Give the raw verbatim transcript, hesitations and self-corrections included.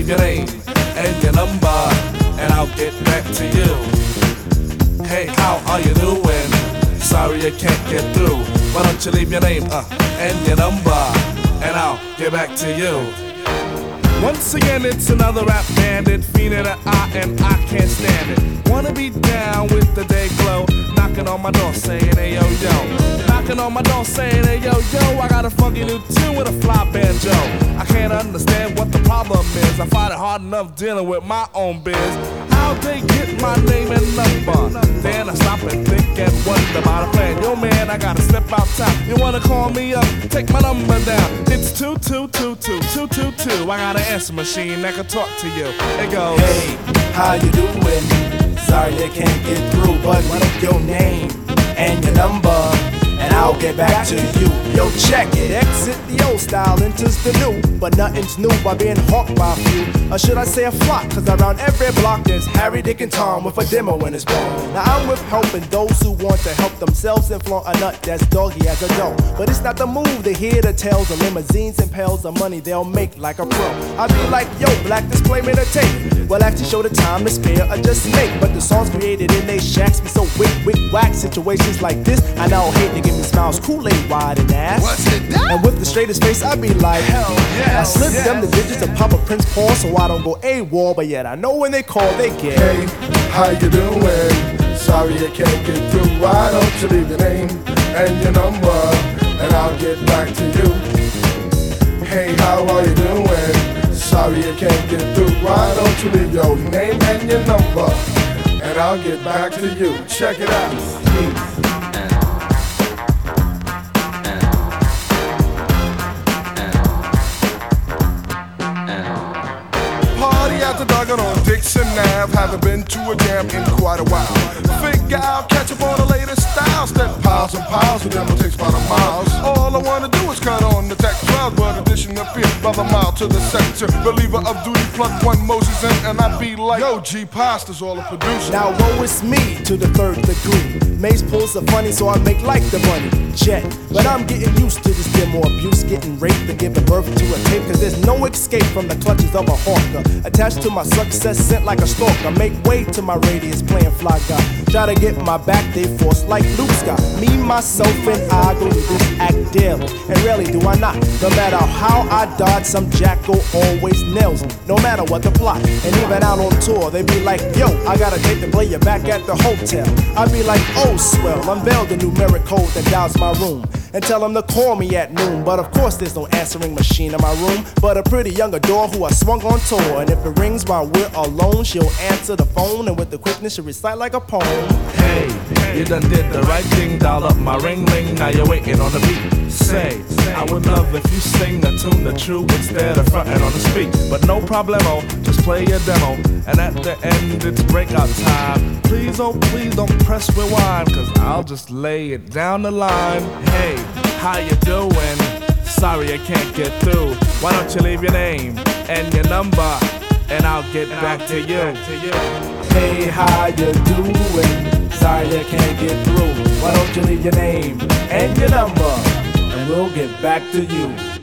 leave your name and your number, and I'll get back to you. Hey, how are you doing? Sorry I can't get through. Why don't you leave your name uh, and your number, and I'll get back to you. Once again, it's another rap bandit, fiend in the eye, and I can't stand it. Wanna be down with the day glow, knocking on my door saying, hey yo yo. Knocking on my door saying, hey yo yo, I got a funky new tune with a fly banjo. I can't understand what the problem is. I find it hard enough dealing with my own biz. How'd they get my name and number? Then I stop and think and wonder about a plan. Yo man, I gotta step outside. You wanna call me up? Take my number down. It's two two two two two two two. I got an answer machine that can talk to you. It goes, hey, how you doing? Sorry I can't get through, but leave your name and your number, and I'll get back to you. Yo, check it. Exit the old style, enters the new, but nothing's new by being hawked by a few. Or should I say a flock? Cause around every block there's Harry, Dick, and Tom with a demo in his ball. Now I'm with helping those who want to help themselves and flaunt a nut that's doggy as a dough. But it's not the move to hear the tales of limousines and pails of money they'll make like a pro. I be like, yo, black display made a tape. Well, actually show the time to spare or just make. But the songs created in they shacks be so wick, wick, whack. Situations like this, I now hate to give me smiles, Kool-Aid wide and ass. What's it that? And with the straightest face, I be like, hell yeah. I slip yes. them the digits of Papa Prince Paul so I don't go AWOL. But yet I know when they call, they get. Hey, how you doing? Sorry I can't get through. Why don't you leave your name and your number, and I'll get back to you. Hey, how are you doing? Sorry I can't get through. Why don't you leave your name and your number, and I'll get back to you. Check it out. Peace. After dogging on Dixon Ave, haven't been to a jam in quite a while. Figure I'll catch up on the latest styles. That piles and piles of them takes about a mile. All I wanna do is cut on the tech twelve, but addition appear by the mile to the sector. Believer of duty, plug one Moses in, and I be like, yo, G Pasta's all a producer. Now woe is me to the third degree. Mace pulls are funny, so I make like the money. Jet, but I'm getting used to this demo abuse, getting raped and giving birth to a tape. Cause there's no escape from the clutches of a hawker. Attached to my success, sent like a stalker. Make way to my radius, playing fly guy. Try to get my back, they force like Luke Scott. Me, myself, and I go to this act daily. And rarely do I not. No matter how I dodge, some jackal always nails me. No matter what the plot. And even out on tour, they be like, yo, I got a date to play you back at the hotel. I be like, oh, swell, unveil the numeric code that dials my room. And tell them to call me at noon. But of course there's no answering machine in my room, but a pretty young adore who I swung on tour. And if it rings while we're alone, she'll answer the phone, and with the quickness she'll recite like a poem. hey, you done did the right thing, dial up my ring ring, now you're waiting on the beat. Say, I would love if you sing the tune the true instead of frontin' on the speak. But no problemo, just play your demo, and at the end it's breakout time. Please, oh please don't press rewind, cause I'll just lay it down the line. Hey, how you doing? Sorry I can't get through. Why don't you leave your name and your number, and I'll get back to you. Hey, how you doing? Sorry I can't get through. Why don't you leave your name and your number, and we'll get back to you.